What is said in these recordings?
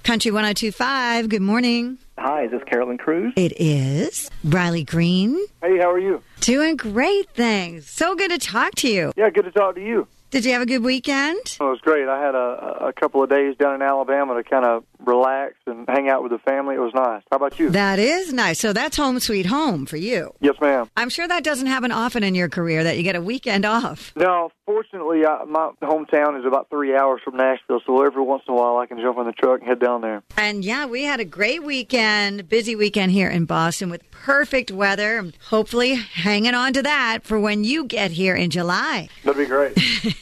Country 102.5, good morning. Hi, is this Carolyn Cruz? It is. Riley Green. Hey, how are you? Doing great, thanks. So good to talk to you. Yeah, good to talk to you. Did you have a good weekend? It was great. I had a couple of days down in Alabama to kind of relax and hang out with the family. It was nice. How about you? That is nice. So that's home sweet home for you. Yes, ma'am. I'm sure that doesn't happen often in your career that you get a weekend off. No, fortunately, my hometown is about 3 hours from Nashville, so every once in a while I can jump in the truck and head down there. And yeah, we had a great weekend, busy weekend here in Boston with perfect weather. I'm hopefully hanging on to that for when you get here in July. That'd be great.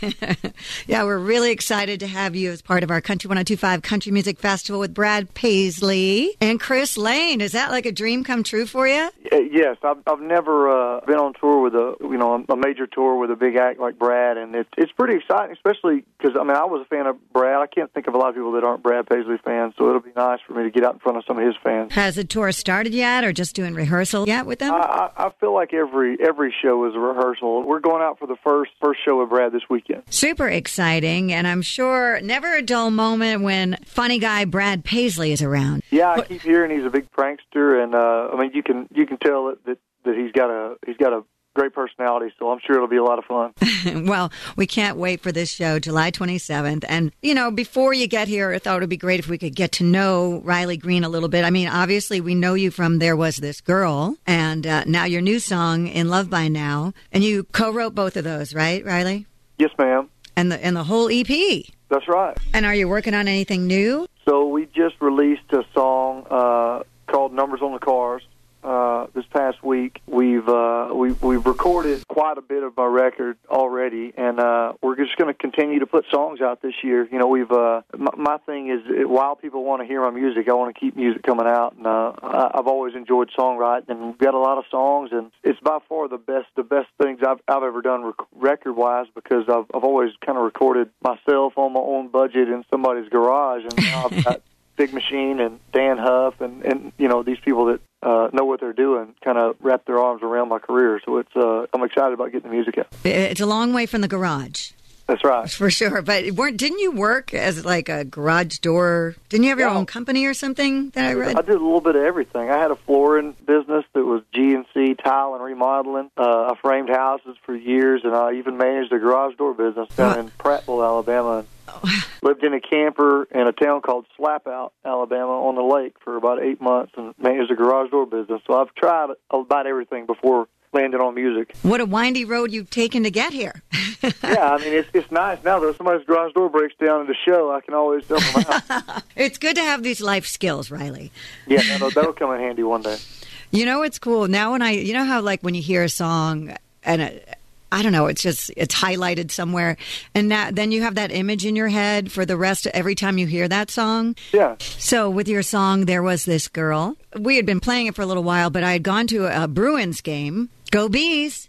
Yeah, we're really excited to have you as part of our Country 102.5 Country Music Festival with Brad Paisley and Chris Lane. Is that like a dream come true for you? Yes, I've never been on tour with a major tour with a big act like Brad, and it's pretty exciting, especially because I was a fan of Brad. I can't think of a lot of people that aren't Brad Paisley fans, so it'll be nice for me to get out in front of some of his fans. Has the tour started yet, or just doing rehearsal yet with them? I feel like every show is a rehearsal. We're going out for the first show with Brad this weekend. Super exciting, and I'm sure never a dull moment when funny guy Brad Paisley is around. Yeah, I keep hearing he's a big prankster, and you can tell that he's got a great personality, so I'm sure it'll be a lot of fun. Well, we can't wait for this show, July 27th. And, before you get here, I thought it would be great if we could get to know Riley Green a little bit. I mean, obviously, we know you from There Was This Girl, and now your new song, In Love by Now. And you co-wrote both of those, right, Riley? Yes, ma'am. And the whole EP. That's right. And are you working on anything new? So we just released a song called Numbers on the Cars. This past week, we've recorded quite a bit of our record already, and we're just going to continue to put songs out this year. My thing is, while people want to hear my music, I want to keep music coming out, and I've always enjoyed songwriting, and we've got a lot of songs, and it's by far the best things I've ever done record-wise, because I've always kind of recorded myself on my own budget in somebody's garage, and now I've got Big Machine and Dan Huff and these people that know what they're doing kind of wrap their arms around my career. So I'm excited about getting the music out. It's a long way from the garage. That's right. For sure. But didn't you work as like a garage door? Didn't you have your own company or something that I read? I did a little bit of everything. I had a flooring business that was GNC tile and remodeling. I framed houses for years, and I even managed a garage door business down in Prattville, Alabama. Lived in a camper in a town called Slapout, Alabama, on the lake for about 8 months and managed a garage door business. So I've tried about everything before landing on music. What a windy road you've taken to get here. Yeah, it's nice now, though. If somebody's garage door breaks down in the show, I can always help them out. It's good to have these life skills, Riley. Yeah, that'll come in handy one day. It's cool. Now when how like when you hear a song and I don't know, it's highlighted somewhere, and then you have that image in your head for the rest of every time you hear that song. Yeah. So with your song, There Was This Girl, we had been playing it for a little while, but I had gone to a Bruins game. Go Bees!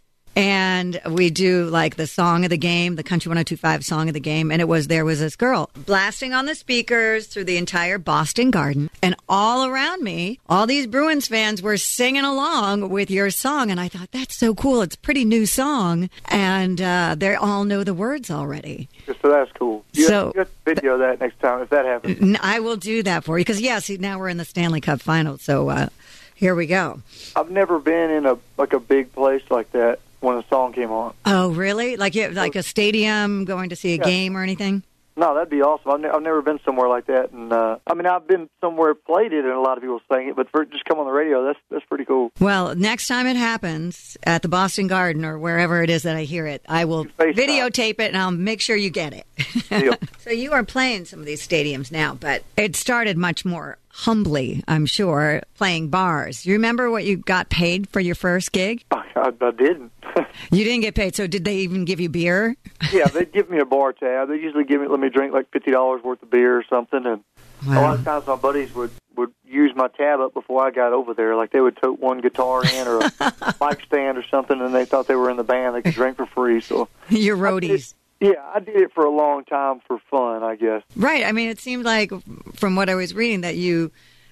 And we do like the song of the game, the Country 102.5 song of the game. And it was There Was This Girl blasting on the speakers through the entire Boston Garden. And all around me, all these Bruins fans were singing along with your song. And I thought, that's so cool. It's a pretty new song. And they all know the words already. So that's cool. You have to video that next time if that happens. I will do that for you. Because, now we're in the Stanley Cup Finals. So here we go. I've never been in a big place like that when a song came on. Oh, really? Like a stadium, going to see a game or anything? No, that'd be awesome. I've never been somewhere like that, and I've been somewhere played it, and a lot of people sang it. But for it just come on the radio, that's pretty cool. Well, next time it happens at the Boston Garden or wherever it is that I hear it, I will videotape it, and I'll make sure you get it. Deal. So you are playing some of these stadiums now, but it started much more humbly, I'm sure, playing bars. You remember what you got paid for your first gig? I didn't. You didn't get paid, so did they even give you beer? Yeah, they'd give me a bar tab. They usually let me drink like $50 worth of beer or something, and a lot of times my buddies would use my tab up before I got over there. Like they would tote one guitar in or a mic stand or something, and they thought they were in the band. They could drink for free. So your roadies. I did it for a long time for fun, I guess. Right. I mean, it seemed like from what I was reading that you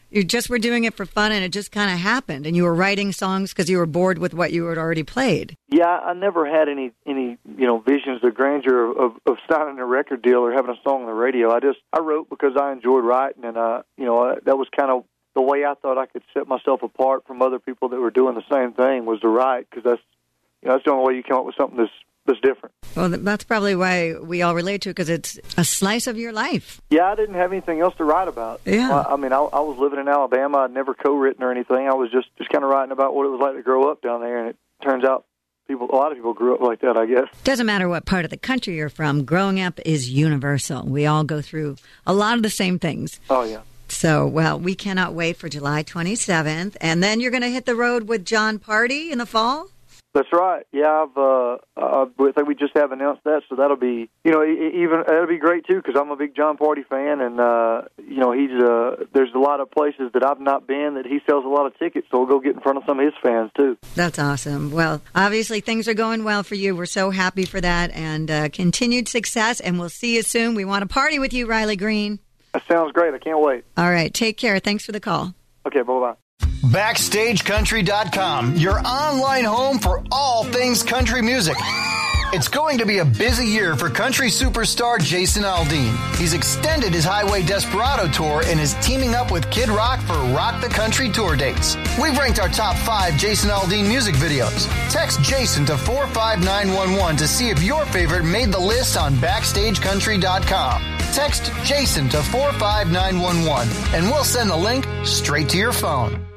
You just were doing it for fun, and it just kind of happened. And you were writing songs because you were bored with what you had already played. Yeah, I never had any visions of grandeur of signing a record deal or having a song on the radio. I wrote because I enjoyed writing, and that was kind of the way I thought I could set myself apart from other people that were doing the same thing, was to write, because that's the only way you come up with something that's different. Well, that's probably why we all relate to it, because it's a slice of your life. Yeah, I didn't have anything else to write about. Yeah. I was living in Alabama. I'd never co-written or anything. I was just kind of writing about what it was like to grow up down there, and it turns out a lot of people grew up like that, I guess. Doesn't matter what part of the country you're from. Growing up is universal. We all go through a lot of the same things. Oh, yeah. So, well, we cannot wait for July 27th. And then you're going to hit the road with Jon Pardi in the fall? That's right. Yeah, I think we just have announced that, so that'll be, that'll be great too, because I'm a big Jon Pardi fan, and there's a lot of places that I've not been that he sells a lot of tickets, so we'll go get in front of some of his fans too. That's awesome. Well, obviously things are going well for you. We're so happy for that, and continued success. And we'll see you soon. We want to party with you, Riley Green. That sounds great. I can't wait. All right. Take care. Thanks for the call. Okay. Bye-bye. BackstageCountry.com, your online home for all things country music. It's going to be a busy year for country superstar Jason Aldean. He's extended his Highway Desperado tour and is teaming up with Kid Rock for Rock the Country tour dates. We've ranked our top 5 Jason Aldean music videos. Text Jason to 45911 to see if your favorite made the list on BackstageCountry.com. Text Jason to 45911 and we'll send the link straight to your phone.